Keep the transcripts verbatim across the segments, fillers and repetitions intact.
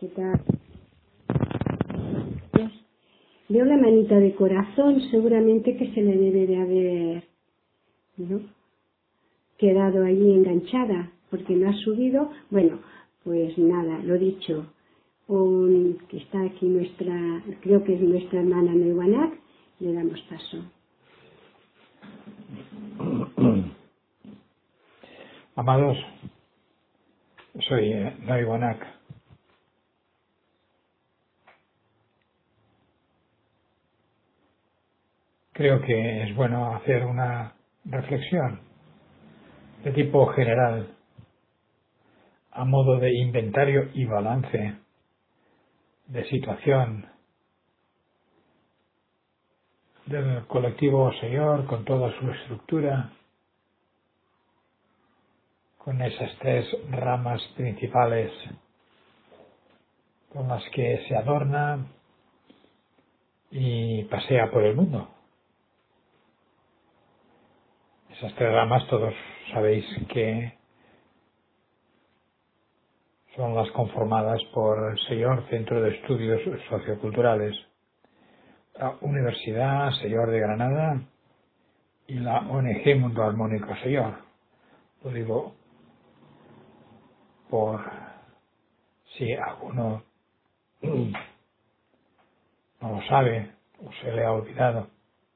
¿Qué tal? Veo la manita de corazón, seguramente que se le debe de haber, ¿no?, quedado allí enganchada, porque no ha subido. Bueno, pues nada, lo dicho, un, que está aquí nuestra, creo que es nuestra hermana Neuanak, le damos paso. Amados, soy Neuanak. Creo que es bueno hacer una reflexión de tipo general, a modo de inventario y balance de situación del colectivo Señor, con toda su estructura, con esas tres ramas principales con las que se adorna y pasea por el mundo. Esas tres ramas todos sabéis que son las conformadas por el Señor Centro de Estudios Socioculturales, la Universidad Señor de Granada y la O N G Mundo Armónico Señor. Lo digo por si alguno no lo sabe o se le ha olvidado.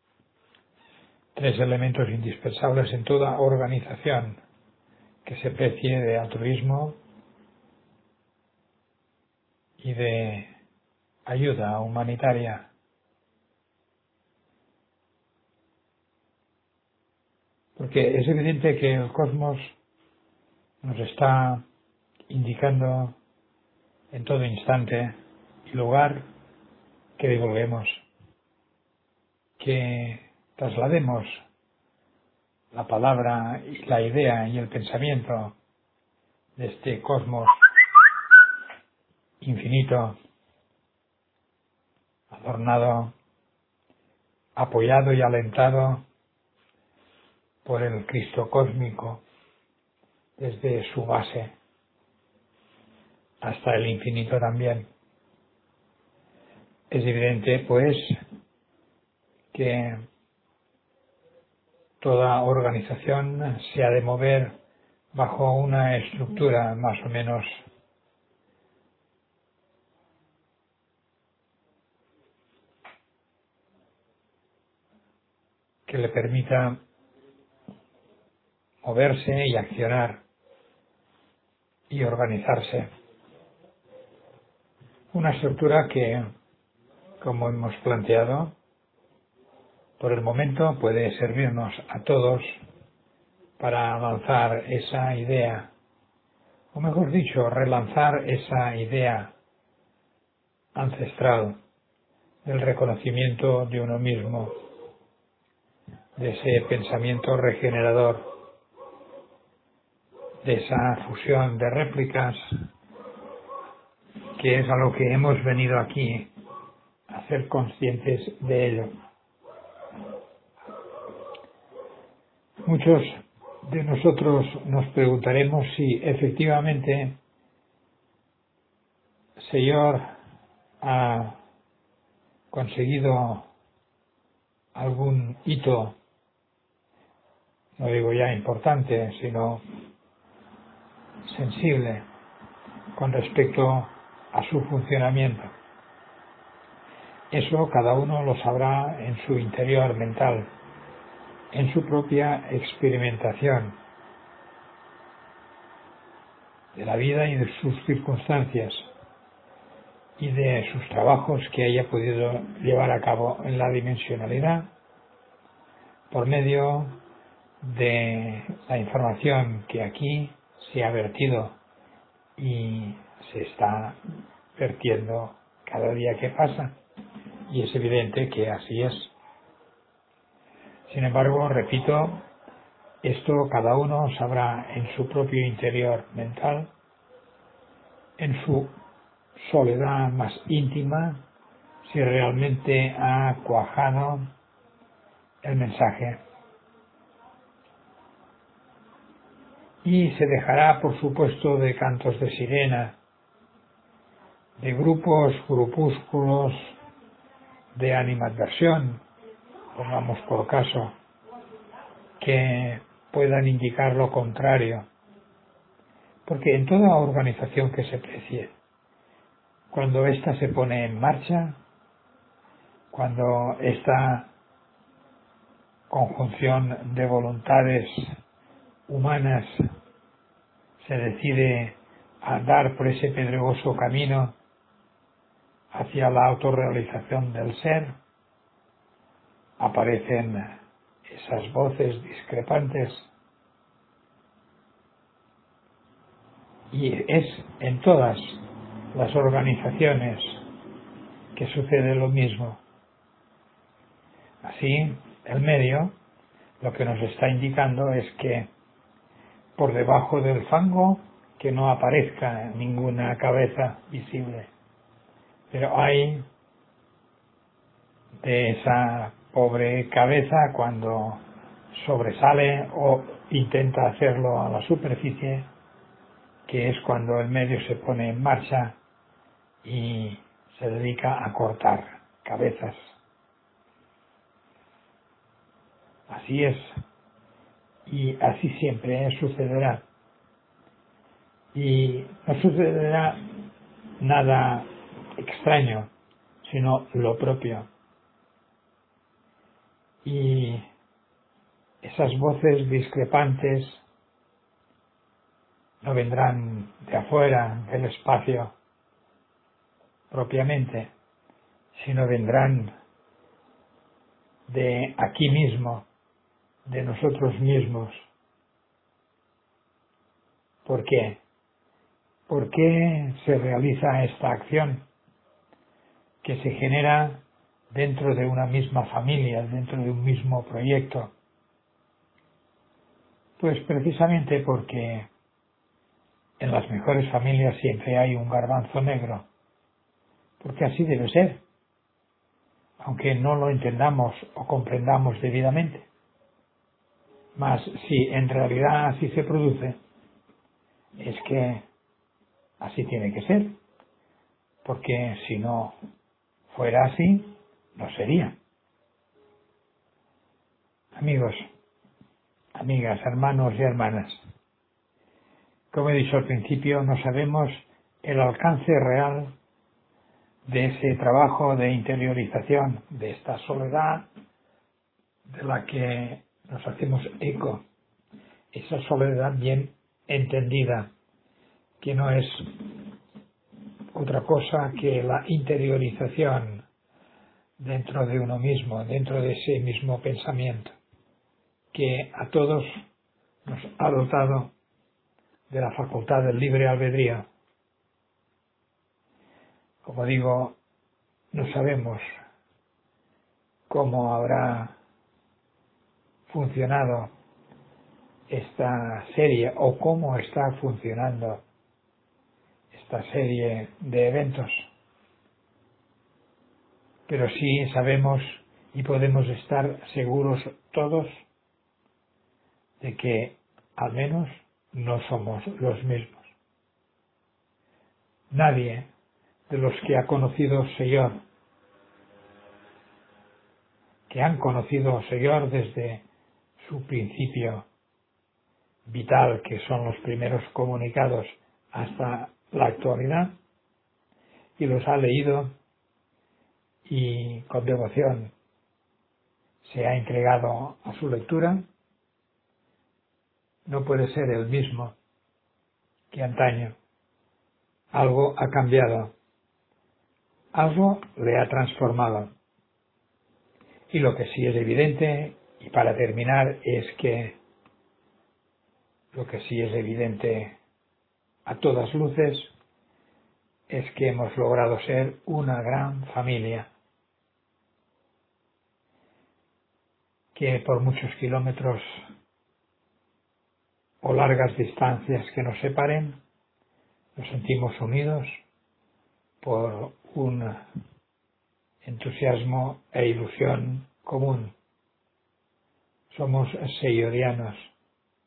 Tres elementos indispensables en toda organización que se precie de altruismo y de ayuda humanitaria. Porque es evidente que el cosmos nos está indicando en todo instante y lugar que divulguemos, que traslademos la palabra y la idea y el pensamiento de este cosmos infinito, adornado, apoyado y alentado por el Cristo cósmico desde su base hasta el infinito también. Es evidente, pues, que toda organización se ha de mover bajo una estructura más o menos que le permita moverse y accionar y organizarse. Una estructura que, como hemos planteado, por el momento puede servirnos a todos para avanzar esa idea, o mejor dicho, relanzar esa idea ancestral del reconocimiento de uno mismo, de ese pensamiento regenerador, de esa fusión de réplicas, que es a lo que hemos venido aquí, a ser conscientes de ello. Muchos de nosotros nos preguntaremos si efectivamente el Señor ha conseguido algún hito, no digo ya importante, sino sensible con respecto a su funcionamiento. Eso cada uno lo sabrá en su interior mental, en su propia experimentación de la vida y de sus circunstancias y de sus trabajos que haya podido llevar a cabo en la dimensionalidad por medio de la información que aquí se ha vertido y se está vertiendo cada día que pasa, y es evidente que así es. Sin embargo, repito, esto cada uno sabrá en su propio interior mental, en su soledad más íntima, si realmente ha cuajado el mensaje. Y se dejará, por supuesto, de cantos de sirena, de grupos, grupúsculos de animadversión, pongamos por caso, que puedan indicar lo contrario. Porque en toda organización que se precie, cuando ésta se pone en marcha, cuando esta conjunción de voluntades humanas se decide a andar por ese pedregoso camino hacia la autorrealización del ser, aparecen esas voces discrepantes. Y es en todas las organizaciones que sucede lo mismo. Así, el medio lo que nos está indicando es que por debajo del fango que no aparezca ninguna cabeza visible. Pero hay de esa pobre cabeza cuando sobresale o intenta hacerlo a la superficie, que es cuando el medio se pone en marcha y se dedica a cortar cabezas. Así es, y así siempre sucederá. Y no sucederá nada extraño, sino lo propio. Y esas voces discrepantes no vendrán de afuera, del espacio, propiamente, sino vendrán de aquí mismo, de nosotros mismos. ¿Por qué? ¿Por qué se realiza esta acción que se genera dentro de una misma familia, dentro de un mismo proyecto? Pues precisamente porque en las mejores familias siempre hay un garbanzo negro, porque así debe ser, aunque no lo entendamos o comprendamos debidamente. Mas si en realidad así se produce, es que así tiene que ser, porque si no fuera así, no sería. Amigos, amigas, hermanos y hermanas, como he dicho al principio, no sabemos el alcance real de ese trabajo de interiorización, de esta soledad de la que nos hacemos eco, esa soledad bien entendida, que no es otra cosa que la interiorización dentro de uno mismo, dentro de ese mismo pensamiento, que a todos nos ha dotado de la facultad del libre albedrío. Como digo, no sabemos cómo habrá funcionado esta serie o cómo está funcionando esta serie de eventos, pero sí sabemos y podemos estar seguros todos de que al menos no somos los mismos. Nadie de los que ha conocido Señor, que han conocido Señor desde su principio vital, que son los primeros comunicados, hasta la actualidad, y los ha leído y con devoción se ha entregado a su lectura, no puede ser el mismo que antaño. Algo ha cambiado, algo le ha transformado. Y lo que sí es evidente, y para terminar, es que lo que sí es evidente a todas luces es que hemos logrado ser una gran familia, que por muchos kilómetros o largas distancias que nos separen, nos sentimos unidos por un entusiasmo e ilusión común. Somos señorianos,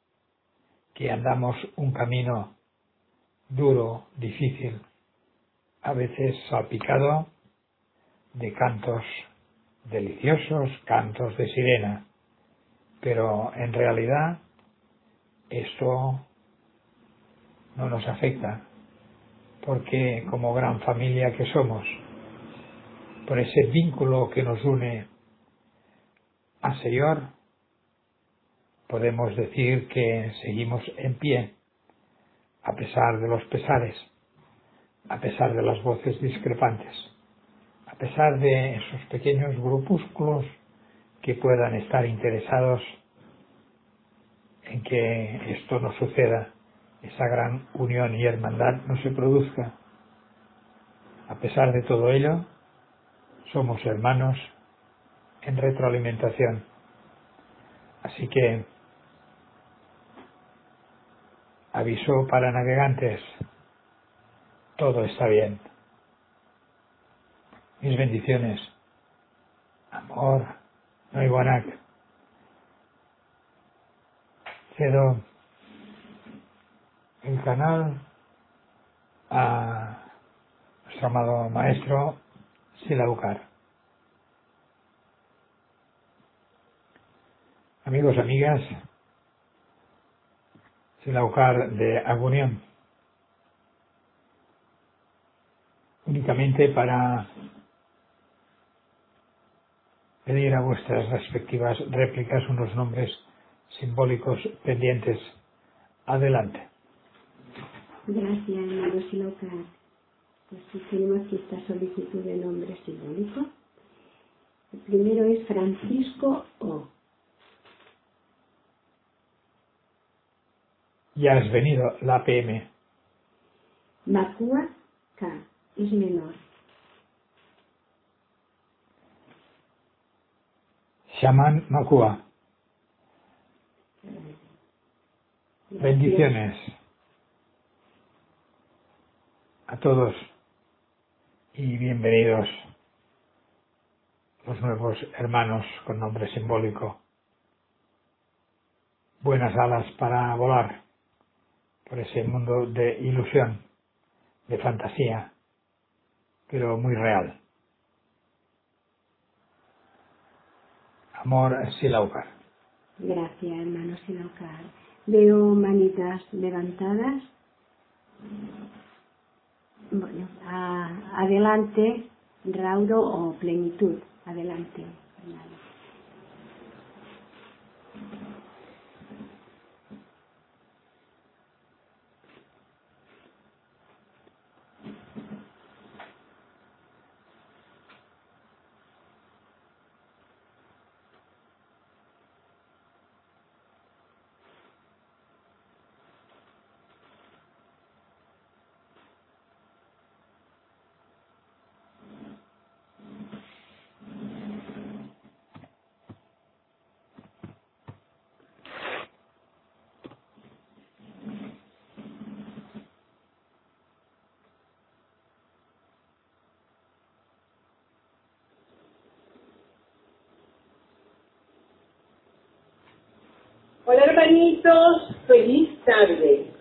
que andamos un camino duro, difícil, a veces salpicado de cantos deliciosos, cantos de sirena, pero en realidad esto no nos afecta, porque como gran familia que somos, por ese vínculo que nos une al Señor, podemos decir que seguimos en pie, a pesar de los pesares, a pesar de las voces discrepantes, a pesar de esos pequeños grupúsculos que puedan estar interesados en que esto no suceda, esa gran unión y hermandad no se produzca. A pesar de todo ello, somos hermanos en retroalimentación. Así que aviso para navegantes, todo está bien. Mis bendiciones, amor, no hay guanac. Cedo el canal a nuestro amado maestro Silaucar. Amigos, amigas, Silaucar de Agunión, únicamente para pedir a vuestras respectivas réplicas unos nombres simbólicos pendientes. Adelante. Gracias, hermano Silaucar. Pues sí, tenemos aquí esta solicitud de nombre simbólico. El primero es Francisco O. Ya has venido, la P M. Macua K. Es menor. Shaman Makua. Gracias. Bendiciones a todos y bienvenidos los nuevos hermanos con nombre simbólico. Buenas alas para volar por ese mundo de ilusión, de fantasía, pero muy real. Amor Silaucar. Gracias, hermano Silaucar. Veo manitas levantadas. Bueno, a- adelante, Rauro o plenitud. Adelante, hermano. Hola hermanitos, feliz tarde.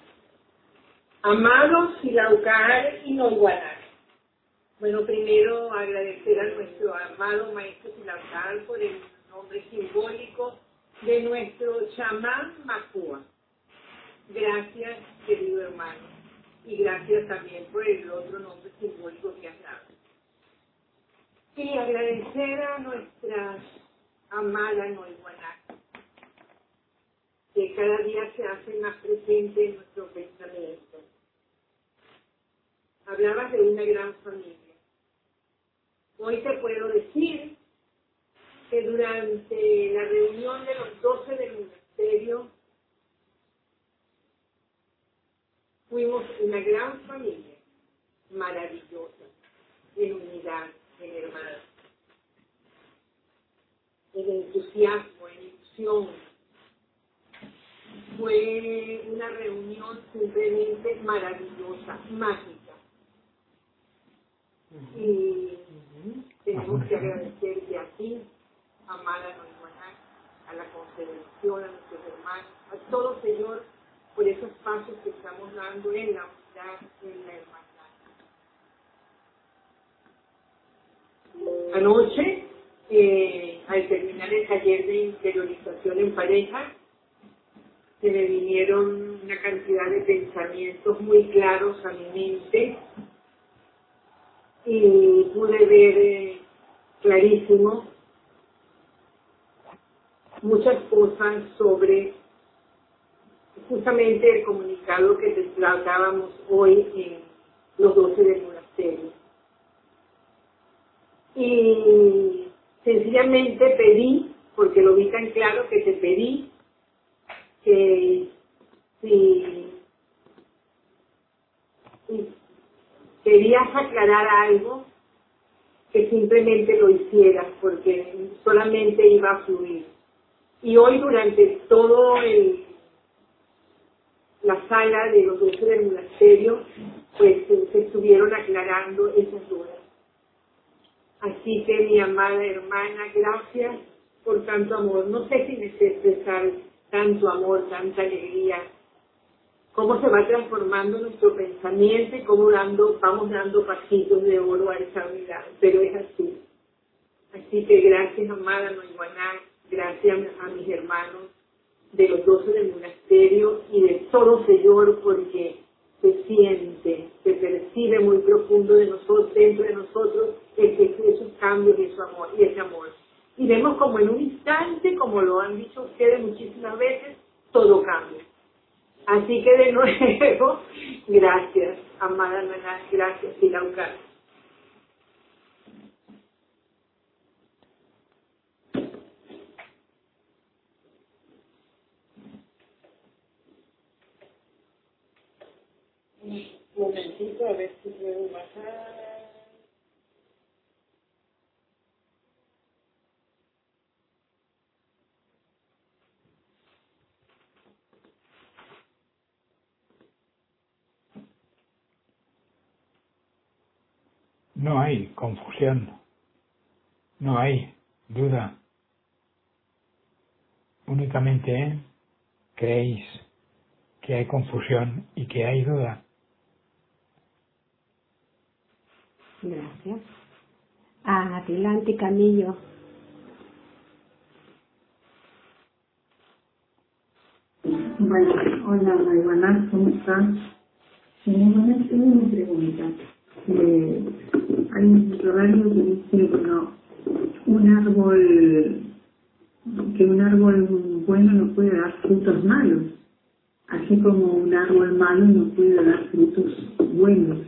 Amados Silaucar y Noiguanac. Bueno, primero agradecer a nuestro amado maestro Silaucar por el nombre simbólico de nuestro chamán Macua. Gracias, querido hermano. Y gracias también por el otro nombre simbólico que has dado. Y agradecer a nuestra amada Noiguanac, que cada día se hace más presente en nuestro pensamiento. Hablabas de una gran familia. Hoy te puedo decir que durante la reunión de los doce del ministerio fuimos una gran familia, maravillosa, en unidad, en hermandad, en entusiasmo, en ilusión. Fue una reunión simplemente maravillosa, mágica. Y tenemos que agradecerle a ti, amada Noiguanac, a la Confederación, a nuestros hermanos, a todo Señor, por esos pasos que estamos dando en la unidad, en la hermandad. Anoche, eh, al terminar el taller de interiorización en pareja, se me vinieron una cantidad de pensamientos muy claros a mi mente y pude ver eh, clarísimo muchas cosas sobre justamente el comunicado que tratábamos hoy en los doce del monasterio. Y sencillamente pedí, porque lo vi tan claro que te pedí, que si, si querías aclarar algo, que simplemente lo hicieras, porque solamente iba a fluir. Y hoy durante todo el la sala de los doce del monasterio, pues se estuvieron aclarando esas dudas. Así que mi amada hermana, gracias por tanto amor. No sé si me sé expresar tanto amor, tanta alegría, cómo se va transformando nuestro pensamiento y cómo dando, vamos dando pasitos de oro a esa unidad, pero es así. Así que gracias, amada Noiguaná, gracias a mis hermanos de los doce del monasterio y de todo Señor, porque se siente, se percibe muy profundo de nosotros, dentro de nosotros, ese, esos cambios y ese amor, y ese amor. Y vemos como en un instante, como lo han dicho ustedes muchísimas veces, todo cambia. Así que de nuevo, gracias, amada hermana, gracias, Silaucar. Un momentito, a ver si puedo bajar. No hay confusión, no hay duda. Únicamente creéis que hay confusión y que hay duda. Gracias. Adelante, Camillo. Bueno, hola, Noiguaná, ¿cómo estás? Noiguaná, tengo una pregunta. Eh, hay un proverbio que dice, bueno, un árbol, que un árbol bueno no puede dar frutos malos, así como un árbol malo no puede dar frutos buenos.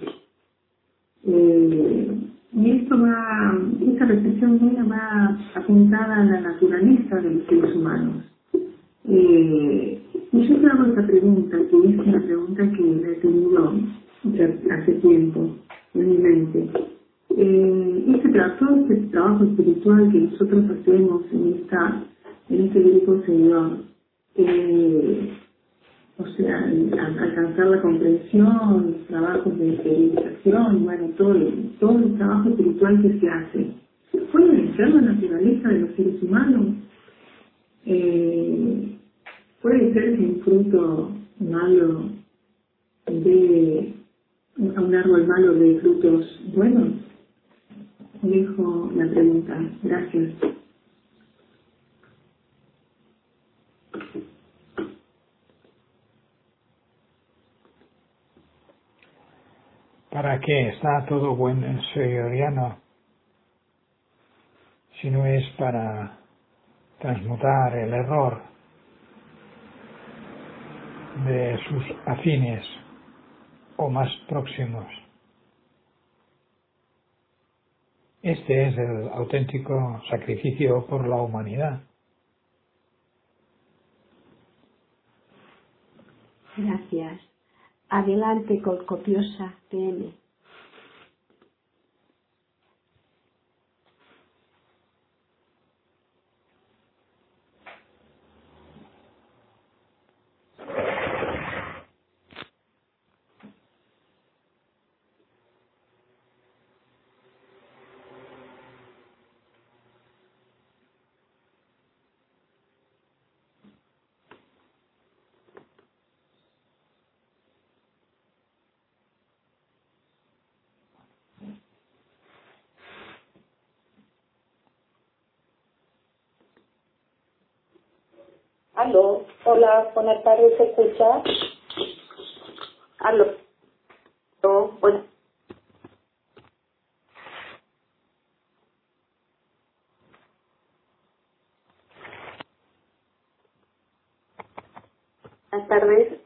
Eh, y esto va, esta reflexión mía va apuntada a la naturaleza de los seres humanos. Eh, y yo te hago esta pregunta, que es una pregunta que la he tenido hace tiempo en mi mente. Eh, este trabajo, este trabajo espiritual que nosotros hacemos en esta, en este grupo Señor, eh, o sea, al alcanzar la comprensión, los trabajos de exteriorización, bueno, todo el, todo el trabajo espiritual que se hace, ¿puede ser la naturaleza de los seres humanos? Eh, ¿Puede ser que un fruto malo de a un árbol malo de frutos buenos? Dejo la pregunta. Gracias. ¿Para qué está todo buen señoriano si no es para transmutar el error de sus afines o más próximos? Este es el auténtico sacrificio por la humanidad. Gracias. Adelante, con copiosa P M. Aló, hola, buenas tardes, ¿se escucha? Aló, aló, buenas tardes.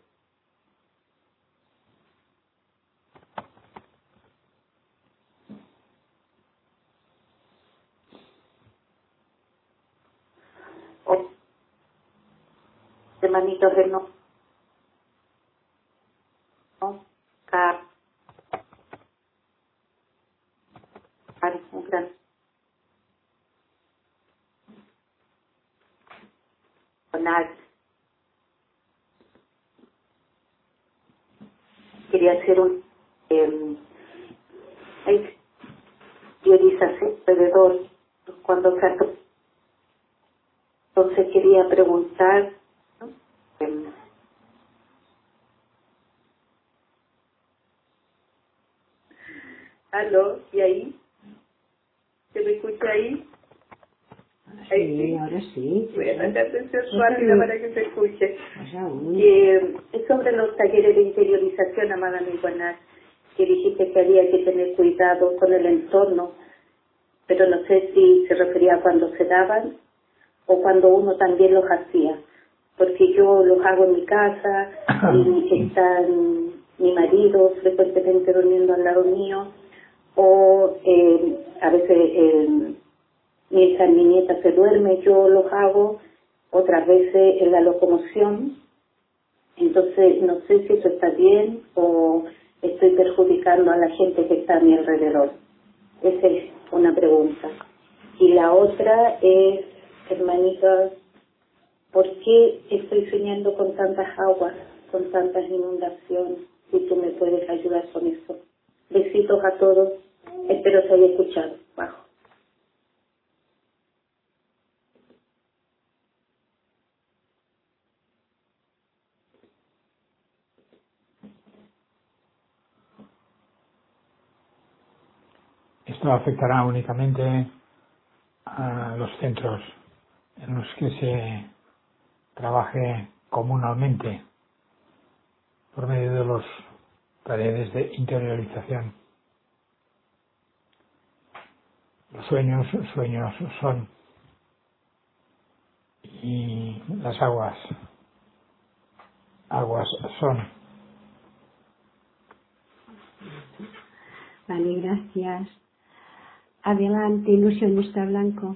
Oh, hermanitos de no, no, car, car, un gran, sonar. Quería hacer un, eh, hay priorización alrededor cuando canto. Entonces quería preguntar, ¿no? Eh, aló, ¿y ahí? ¿Se me escucha ahí? Ahí Sí, sí. ahora sí. Voy a tratar de ser Pues rápida sí. para que se escuche. Pues aún. Que es sobre los talleres de interiorización, amada mi Guanar, que dijiste que había que tener cuidado con el entorno, pero no sé si se refería a cuando se daban o cuando uno también los hacía, porque yo los hago en mi casa y están mi marido frecuentemente durmiendo al lado mío, o eh, a veces eh, mientras mi nieta se duerme yo los hago, otras veces en la locomoción. Entonces no sé si eso está bien o estoy perjudicando a la gente que está a mi alrededor. Esa es una pregunta. Y la otra es, hermanitas, ¿por qué estoy soñando con tantas aguas, con tantas inundaciones? Si tú me puedes ayudar con eso. Besitos a todos. Espero se haya escuchado. Bajo. Esto afectará únicamente a los centros en los que se trabaje comunalmente por medio de los talleres de interiorización. Los sueños, sueños son, y las aguas, aguas son. Vale, gracias. Adelante, ilusionista blanco.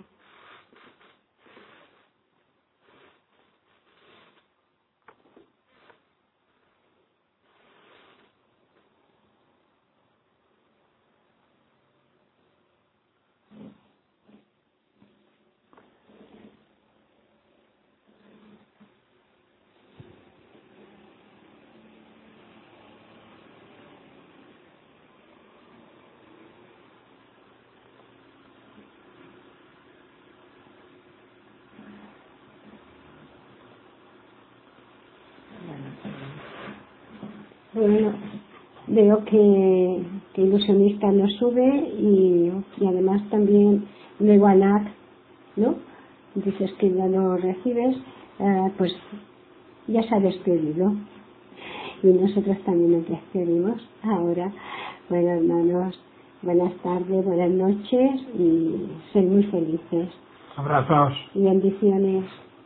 Bueno, veo que, que ilusionista no sube y, y además también luego Anat, ¿no? Dices que ya lo recibes, eh, pues ya se ha despedido. Y nosotros también nos despedimos ahora. Bueno, hermanos, buenas tardes, buenas noches y ser muy felices. Abrazos. Y bendiciones.